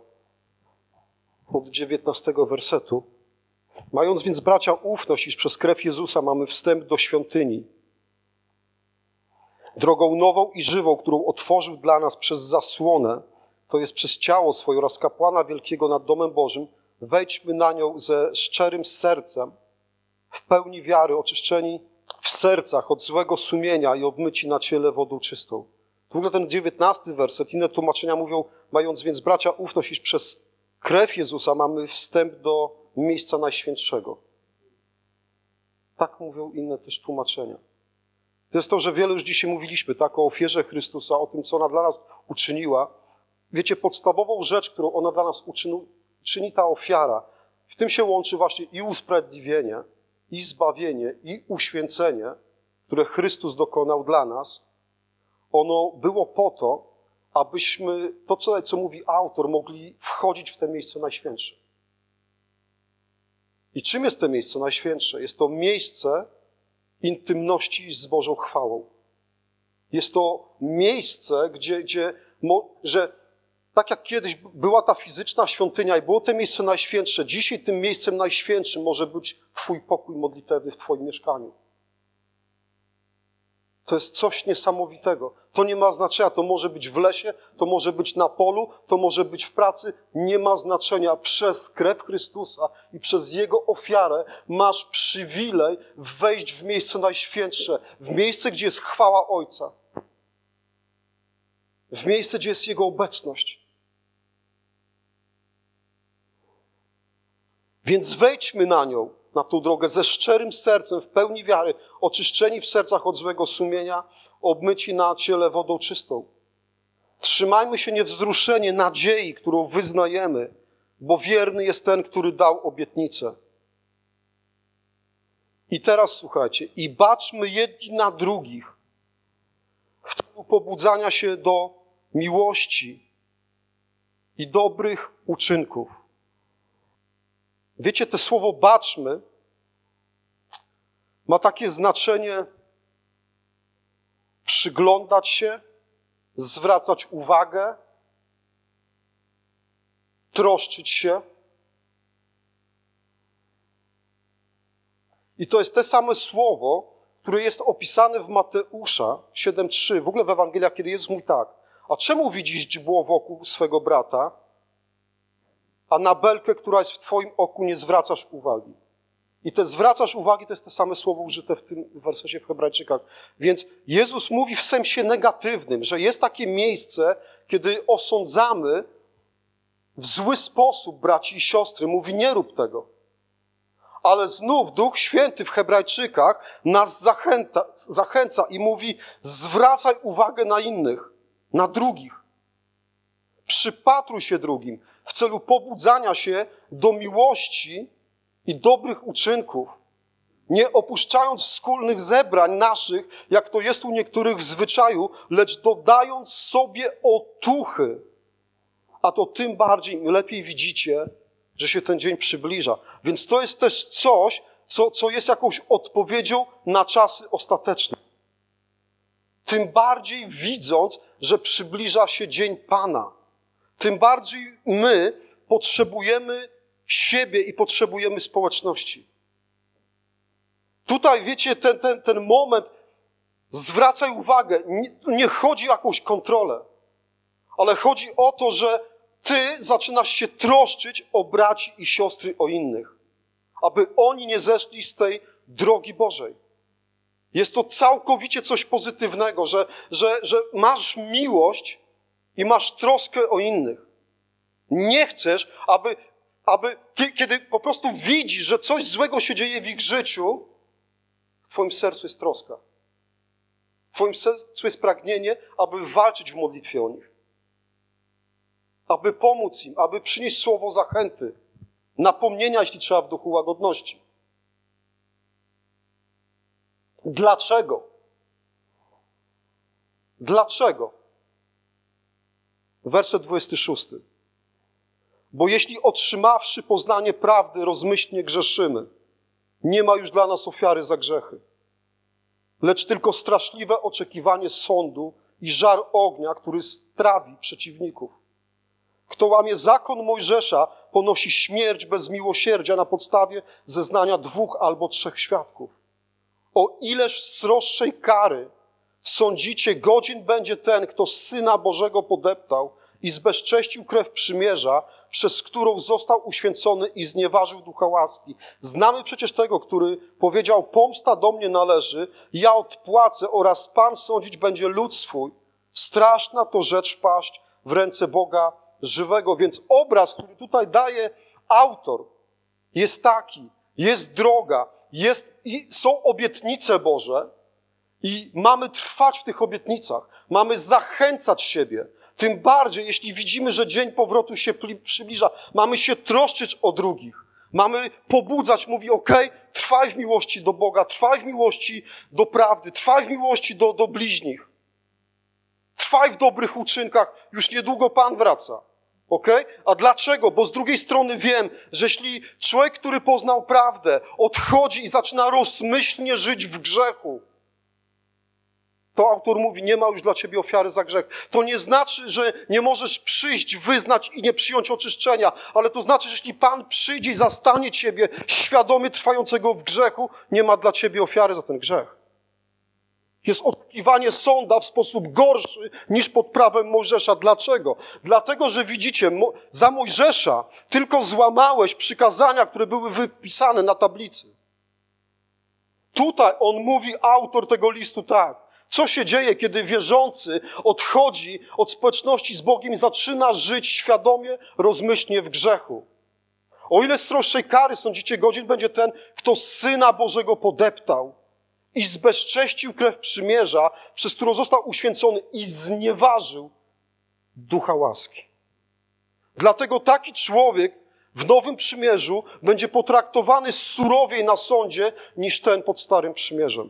od 19 wersetu. Mając więc, bracia, ufność, iż przez krew Jezusa mamy wstęp do świątyni, drogą nową i żywą, którą otworzył dla nas przez zasłonę, to jest przez ciało swoje oraz kapłana wielkiego nad domem Bożym, wejdźmy na nią ze szczerym sercem, w pełni wiary, oczyszczeni w sercach od złego sumienia i obmyci na ciele wodą czystą. W ogóle ten 19 werset, inne tłumaczenia mówią, mając więc bracia ufność, iż przez krew Jezusa mamy wstęp do miejsca najświętszego. Tak mówią inne też tłumaczenia. To jest to, że wiele już dzisiaj mówiliśmy, tak, o ofierze Chrystusa, o tym, co ona dla nas uczyniła. Wiecie, podstawową rzecz, którą ona dla nas czyni ta ofiara, w tym się łączy właśnie i usprawiedliwienie, i zbawienie, i uświęcenie, które Chrystus dokonał dla nas. Ono było po to, abyśmy, to co mówi autor, mogli wchodzić w to miejsce najświętsze. I czym jest to miejsce najświętsze? Jest to miejsce intymności z Bożą chwałą. Jest to miejsce, że tak jak kiedyś była ta fizyczna świątynia i było to miejsce najświętsze, dzisiaj tym miejscem najświętszym może być Twój pokój modlitewny w Twoim mieszkaniu. To jest coś niesamowitego. To nie ma znaczenia. To może być w lesie, to może być na polu, to może być w pracy. Nie ma znaczenia. Przez krew Chrystusa i przez Jego ofiarę masz przywilej wejść w miejsce najświętsze, w miejsce, gdzie jest chwała Ojca. W miejsce, gdzie jest Jego obecność. Więc wejdźmy na nią, na tą drogę ze szczerym sercem, w pełni wiary, oczyszczeni w sercach od złego sumienia, obmyci na ciele wodą czystą. Trzymajmy się niewzruszenie nadziei, którą wyznajemy, bo wierny jest ten, który dał obietnicę. I teraz słuchajcie, i baczmy jedni na drugich w celu pobudzania się do miłości i dobrych uczynków. Wiecie, to słowo baczmy ma takie znaczenie przyglądać się, zwracać uwagę, troszczyć się. I to jest te same słowo, które jest opisane w Mateusza 7:3. W ogóle w Ewangeliach, kiedy Jezus mówi tak: a czemu widzisz źdźbło wokół swego brata, a na belkę, która jest w twoim oku, nie zwracasz uwagi? I te zwracasz uwagi to jest to same słowo użyte w tym wersecie w Hebrajczykach. Więc Jezus mówi w sensie negatywnym, że jest takie miejsce, kiedy osądzamy w zły sposób braci i siostry. Mówi, nie rób tego. Ale znów Duch Święty w Hebrajczykach nas zachęca i mówi, zwracaj uwagę na innych, na drugich. Przypatruj się drugim w celu pobudzania się do miłości i dobrych uczynków, nie opuszczając wspólnych zebrań naszych, jak to jest u niektórych w zwyczaju, lecz dodając sobie otuchy. A to tym bardziej, im lepiej widzicie, że się ten dzień przybliża. Więc to jest też coś, co jest jakąś odpowiedzią na czasy ostateczne. Tym bardziej widząc, że przybliża się dzień Pana, tym bardziej my potrzebujemy siebie i potrzebujemy społeczności. Tutaj, wiecie, ten moment, zwracaj uwagę, nie chodzi o jakąś kontrolę, ale chodzi o to, że ty zaczynasz się troszczyć o braci i siostry, o innych, aby oni nie zeszli z tej drogi Bożej. Jest to całkowicie coś pozytywnego, że masz miłość i masz troskę o innych. Nie chcesz, aby kiedy po prostu widzisz, że coś złego się dzieje w ich życiu, w twoim sercu jest troska. W twoim sercu jest pragnienie, aby walczyć w modlitwie o nich. Aby pomóc im, aby przynieść słowo zachęty, napomnienia, jeśli trzeba, w duchu łagodności. Dlaczego? Dlaczego? Werset 26. Bo jeśli otrzymawszy poznanie prawdy, rozmyślnie grzeszymy, nie ma już dla nas ofiary za grzechy, lecz tylko straszliwe oczekiwanie sądu i żar ognia, który strawi przeciwników. Kto łamie zakon Mojżesza, ponosi śmierć bez miłosierdzia na podstawie zeznania 2 albo 3 świadków. O ileż sroższej kary sądzicie, godzien będzie ten, kto Syna Bożego podeptał i zbezcześcił krew przymierza, przez którą został uświęcony i znieważył ducha łaski. Znamy przecież tego, który powiedział, pomsta do mnie należy, ja odpłacę oraz Pan sądzić będzie lud swój. Straszna to rzecz wpaść w ręce Boga żywego. Więc obraz, który tutaj daje autor, jest taki, jest droga, są obietnice Boże i mamy trwać w tych obietnicach. Mamy zachęcać siebie. Tym bardziej, jeśli widzimy, że dzień powrotu się przybliża, mamy się troszczyć o drugich. Mamy pobudzać, mówi, trwaj w miłości do Boga, trwaj w miłości do prawdy, trwaj w miłości do bliźnich. Trwaj w dobrych uczynkach, już niedługo Pan wraca. A dlaczego? Bo z drugiej strony wiem, że jeśli człowiek, który poznał prawdę, odchodzi i zaczyna rozmyślnie żyć w grzechu, to autor mówi, nie ma już dla ciebie ofiary za grzech. To nie znaczy, że nie możesz przyjść, wyznać i nie przyjąć oczyszczenia, ale to znaczy, że jeśli Pan przyjdzie i zastanie ciebie świadomie trwającego w grzechu, nie ma dla ciebie ofiary za ten grzech. Jest oczekiwanie sąda w sposób gorszy niż pod prawem Mojżesza. Dlaczego? Dlatego, że widzicie, za Mojżesza tylko złamałeś przykazania, które były wypisane na tablicy. Tutaj on mówi, autor tego listu tak. Co się dzieje, kiedy wierzący odchodzi od społeczności z Bogiem i zaczyna żyć świadomie, rozmyślnie w grzechu? O ile sroższej kary, sądzicie, godzin będzie ten, kto Syna Bożego podeptał i zbezcześcił krew przymierza, przez którą został uświęcony i znieważył ducha łaski. Dlatego taki człowiek w Nowym Przymierzu będzie potraktowany surowiej na sądzie niż ten pod Starym Przymierzem.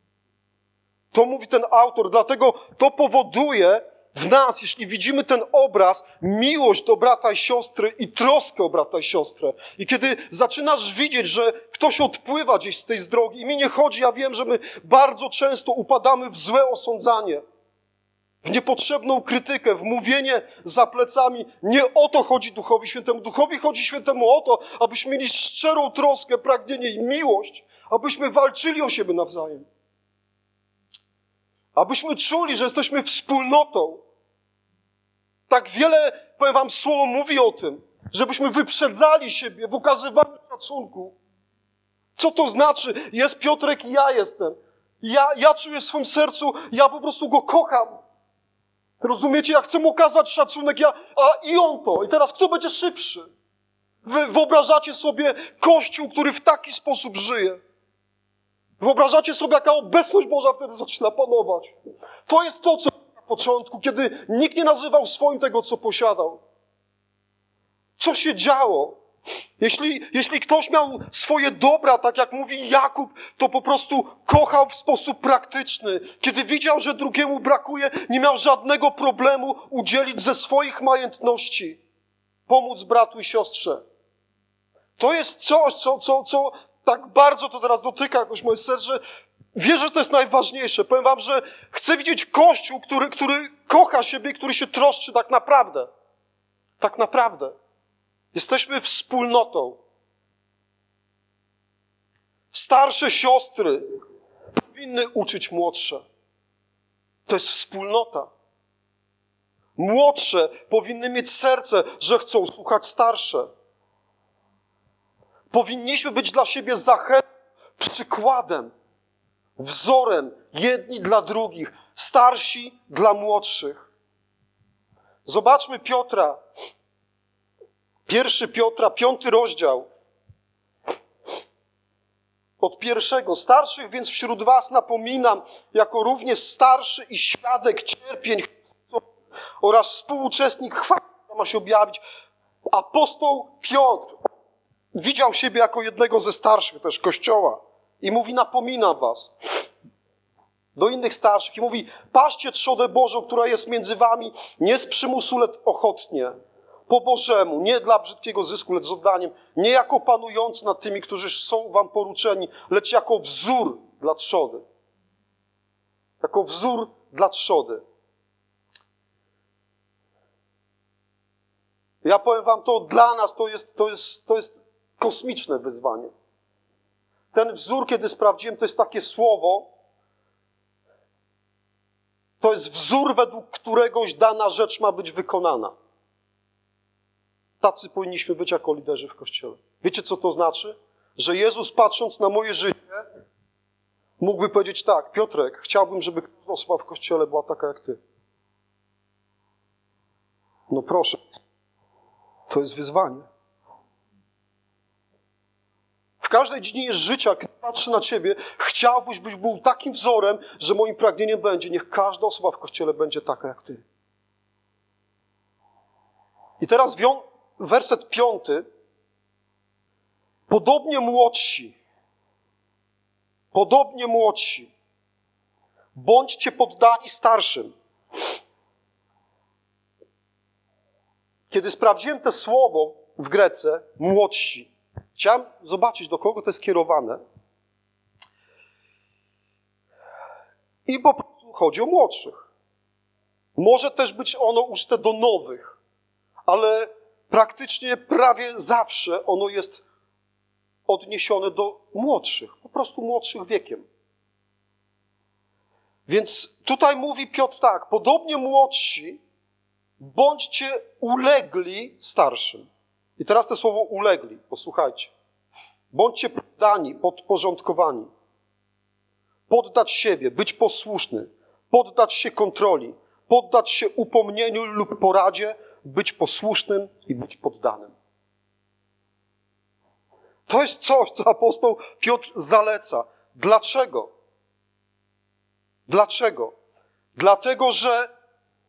To mówi ten autor, dlatego to powoduje w nas, jeśli widzimy ten obraz, miłość do brata i siostry i troskę o brata i siostrę. I kiedy zaczynasz widzieć, że ktoś odpływa gdzieś z tej drogi i mi nie chodzi, ja wiem, że my bardzo często upadamy w złe osądzanie, w niepotrzebną krytykę, w mówienie za plecami. Nie o to chodzi Duchowi Świętemu. Duchowi chodzi Świętemu o to, abyśmy mieli szczerą troskę, pragnienie i miłość, abyśmy walczyli o siebie nawzajem. Abyśmy czuli, że jesteśmy wspólnotą. Tak wiele, powiem wam, słowo mówi o tym, żebyśmy wyprzedzali siebie w okazywaniu szacunku. Co to znaczy? Jest Piotrek i ja jestem. Ja czuję w swoim sercu, ja po prostu go kocham. Rozumiecie? Ja chcę mu okazać szacunek, i on to. I teraz kto będzie szybszy? Wy wyobrażacie sobie Kościół, który w taki sposób żyje. Wyobrażacie sobie, jaka obecność Boża wtedy zaczyna panować. To jest to, co na początku, kiedy nikt nie nazywał swoim tego, co posiadał. Co się działo? Jeśli ktoś miał swoje dobra, tak jak mówi Jakub, to po prostu kochał w sposób praktyczny. Kiedy widział, że drugiemu brakuje, nie miał żadnego problemu udzielić ze swoich majątności, pomóc bratu i siostrze. To jest coś, co tak bardzo to teraz dotyka jakoś moje serce, że wierzę, że to jest najważniejsze. Powiem wam, że chcę widzieć Kościół, który kocha siebie, który się troszczy tak naprawdę. Tak naprawdę. Jesteśmy wspólnotą. Starsze siostry powinny uczyć młodsze. To jest wspólnota. Młodsze powinny mieć serce, że chcą słuchać starsze. Powinniśmy być dla siebie zachętą, przykładem, wzorem, jedni dla drugich, starsi dla młodszych. Zobaczmy Piotra. 1 Piotra, 5 rozdział. Od 1. Starszych więc wśród was napominam, jako również starszy i świadek cierpień oraz współuczestnik chwały, która ma się objawić. Apostoł Piotr widział siebie jako jednego ze starszych też Kościoła i mówi, napominam was do innych starszych i mówi, paście trzodę Bożą, która jest między wami, nie z przymusu, lecz ochotnie, po Bożemu, nie dla brzydkiego zysku, lecz z oddaniem, nie jako panujący nad tymi, którzy są wam poruczeni, lecz jako wzór dla trzody. Jako wzór dla trzody. Ja powiem wam, to dla nas to jest kosmiczne wyzwanie. Ten wzór, kiedy sprawdziłem, to jest takie słowo, to jest wzór, według któregoś dana rzecz ma być wykonana. tacy powinniśmy być jako liderzy w Kościele. Wiecie, co to znaczy? Że Jezus, patrząc na moje życie, mógłby powiedzieć tak: Piotrek, chciałbym, żeby każda osoba w Kościele była taka jak ty. No proszę, to jest wyzwanie. W każdej dziedzinie życia, kiedy patrzę na ciebie, chciałbyś, byś był takim wzorem, że moim pragnieniem będzie, niech każda osoba w Kościele będzie taka jak ty. I teraz werset 5. Podobnie młodsi, bądźcie poddani starszym. Kiedy sprawdziłem to słowo w Grece, młodsi, chciałem zobaczyć, do kogo to jest skierowane. I po prostu chodzi o młodszych. Może też być ono użyte do nowych, ale praktycznie prawie zawsze ono jest odniesione do młodszych, po prostu młodszych wiekiem. Więc tutaj mówi Piotr tak: podobnie młodsi, bądźcie ulegli starszym. I teraz to słowo ulegli, posłuchajcie. Bądźcie poddani, podporządkowani. Poddać siebie, być posłuszny, poddać się kontroli, poddać się upomnieniu lub poradzie, być posłusznym i być poddanym. To jest coś, co apostoł Piotr zaleca. Dlaczego? Dlaczego? Dlatego, że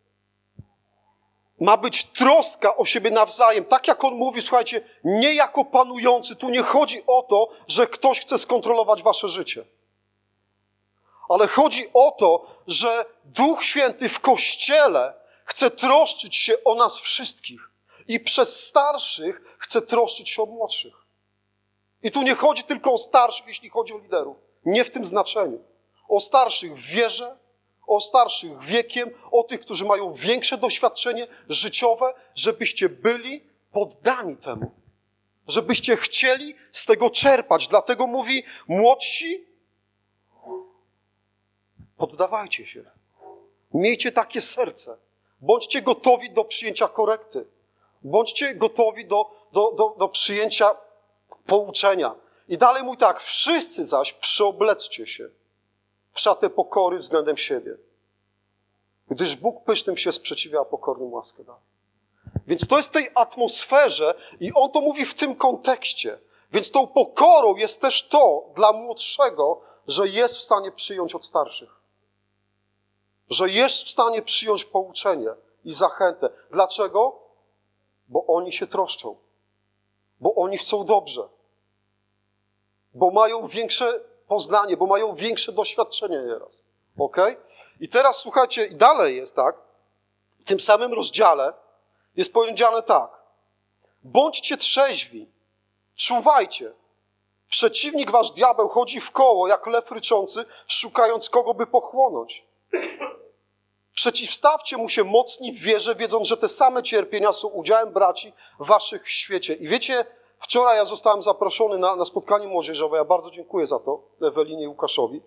ma być troska o siebie nawzajem. Tak jak on mówi, słuchajcie, nie jako panujący. Tu nie chodzi o to, że ktoś chce skontrolować wasze życie. Ale chodzi o to, że Duch Święty w Kościele chce troszczyć się o nas wszystkich. I przez starszych chce troszczyć się o młodszych. I tu nie chodzi tylko o starszych, jeśli chodzi o liderów. Nie w tym znaczeniu. O starszych w wierze, o starszych wiekiem, o tych, którzy mają większe doświadczenie życiowe, żebyście byli poddani temu. Żebyście chcieli z tego czerpać. Dlatego mówi: młodsi, poddawajcie się. Miejcie takie serce. Bądźcie gotowi do przyjęcia korekty. Bądźcie gotowi do przyjęcia pouczenia. I dalej mówi tak: wszyscy zaś przyobleczcie się w szatę pokory względem siebie. Gdyż Bóg pysznym się sprzeciwia, a pokornym łaskę da. Więc to jest w tej atmosferze i on to mówi w tym kontekście. Więc tą pokorą jest też to dla młodszego, że jest w stanie przyjąć od starszych. Że jest w stanie przyjąć pouczenie i zachętę. Dlaczego? Bo oni się troszczą. Bo oni chcą dobrze. Bo mają większe poznanie, bo mają większe doświadczenie nieraz. Okej? I teraz słuchajcie, i dalej jest tak, w tym samym rozdziale jest powiedziane tak: bądźcie trzeźwi, czuwajcie. Przeciwnik wasz diabeł chodzi w koło, jak lew ryczący, szukając kogo by pochłonąć. Przeciwstawcie mu się mocni w wierze, wiedząc, że te same cierpienia są udziałem braci waszych w świecie. I wiecie, wczoraj ja zostałem zaproszony na spotkanie młodzieżowe. Ja bardzo dziękuję za to Ewelinie i Łukaszowi.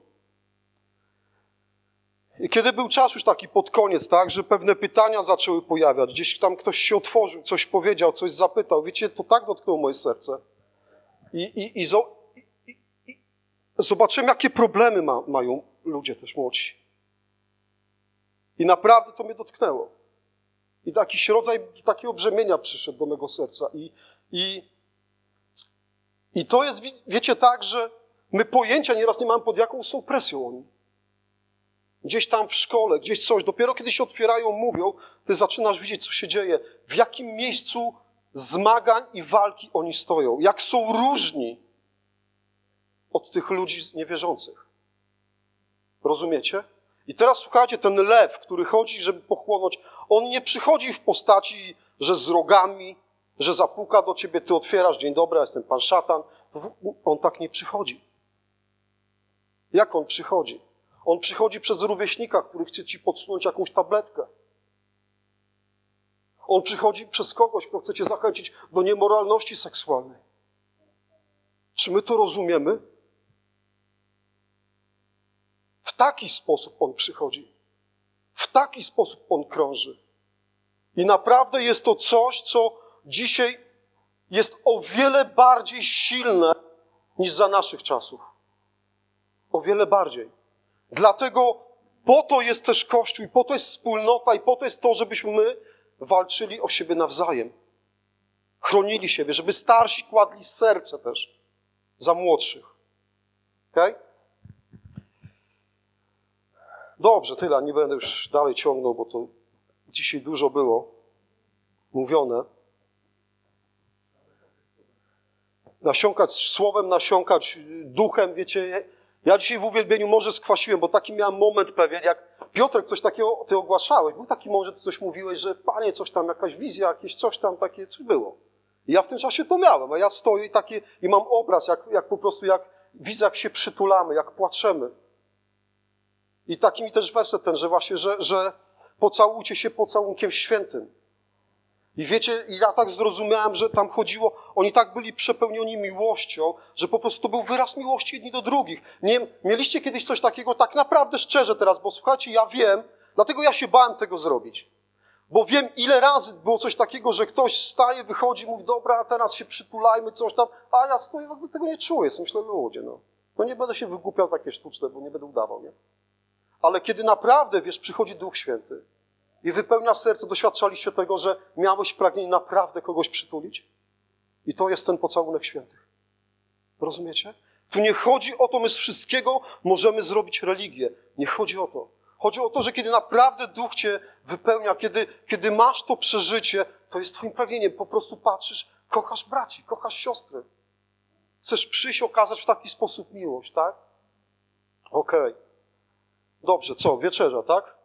I kiedy był czas już taki pod koniec, tak, że pewne pytania zaczęły pojawiać, gdzieś tam ktoś się otworzył, coś powiedział, coś zapytał. Wiecie, to tak dotknęło moje serce. I zobaczyłem, jakie problemy mają ludzie też młodsi. I naprawdę to mnie dotknęło. I jakiś rodzaj takiego brzemienia przyszedł do mego serca. I to jest, wiecie, tak, że my pojęcia nieraz nie mamy, pod jaką są presją oni. Gdzieś tam w szkole, gdzieś coś. Dopiero kiedy się otwierają, mówią, ty zaczynasz widzieć, co się dzieje. W jakim miejscu zmagań i walki oni stoją. Jak są różni od tych ludzi niewierzących. Rozumiecie? I teraz słuchajcie, ten lew, który chodzi, żeby pochłonąć, on nie przychodzi w postaci, że z rogami, że zapuka do ciebie, ty otwierasz, dzień dobry, ja jestem pan szatan. On tak nie przychodzi. Jak on przychodzi? On przychodzi przez rówieśnika, który chce ci podsunąć jakąś tabletkę. On przychodzi przez kogoś, kto chce cię zachęcić do niemoralności seksualnej. Czy my to rozumiemy? W taki sposób on przychodzi. W taki sposób on krąży. I naprawdę jest to coś, co dzisiaj jest o wiele bardziej silne niż za naszych czasów. O wiele bardziej. Dlatego po to jest też Kościół, i po to jest wspólnota, i po to jest to, żebyśmy my walczyli o siebie nawzajem. Chronili siebie, żeby starsi kładli serce też za młodszych. Okej? Dobrze, tyle. Nie będę już dalej ciągnął, bo to dzisiaj dużo było mówione. Nasiąkać słowem, nasiąkać duchem, wiecie. Ja dzisiaj w uwielbieniu może skwasiłem, bo taki miałem moment pewien, jak Piotrek coś takiego ty ogłaszałeś. Był taki moment, że ty coś mówiłeś, że Panie, coś tam, jakaś wizja, jakieś coś tam, takie, coś było. I ja w tym czasie to miałem, a ja stoję i mam obraz, jak po prostu, widzę, jak się przytulamy, jak płaczemy. I taki mi też werset ten, że właśnie, że pocałujcie się pocałunkiem świętym. I wiecie, ja tak zrozumiałem, że tam chodziło, oni tak byli przepełnioni miłością, że po prostu to był wyraz miłości jedni do drugich. Nie, mieliście kiedyś coś takiego, tak naprawdę szczerze teraz, bo słuchajcie, ja wiem, dlatego ja się bałem tego zrobić. Bo wiem, ile razy było coś takiego, że ktoś staje, wychodzi, mówi, dobra, a teraz się przytulajmy, coś tam, a ja stoję, w ogóle tego nie czuję. Myślę, ludzie, no nie będę się wygłupiał takie sztuczne, bo nie będę udawał, nie? Ale kiedy naprawdę, wiesz, przychodzi Duch Święty i wypełnia serce, doświadczaliście tego, że miałeś pragnienie naprawdę kogoś przytulić? I to jest ten pocałunek świętych. Rozumiecie? Tu nie chodzi o to, my z wszystkiego możemy zrobić religię. Nie chodzi o to. Chodzi o to, że kiedy naprawdę Duch cię wypełnia, kiedy masz to przeżycie, to jest twoim pragnieniem. Po prostu patrzysz, kochasz braci, kochasz siostry. Chcesz przyjść, okazać w taki sposób miłość, tak? Okej. Dobrze, co? Wieczerza, tak?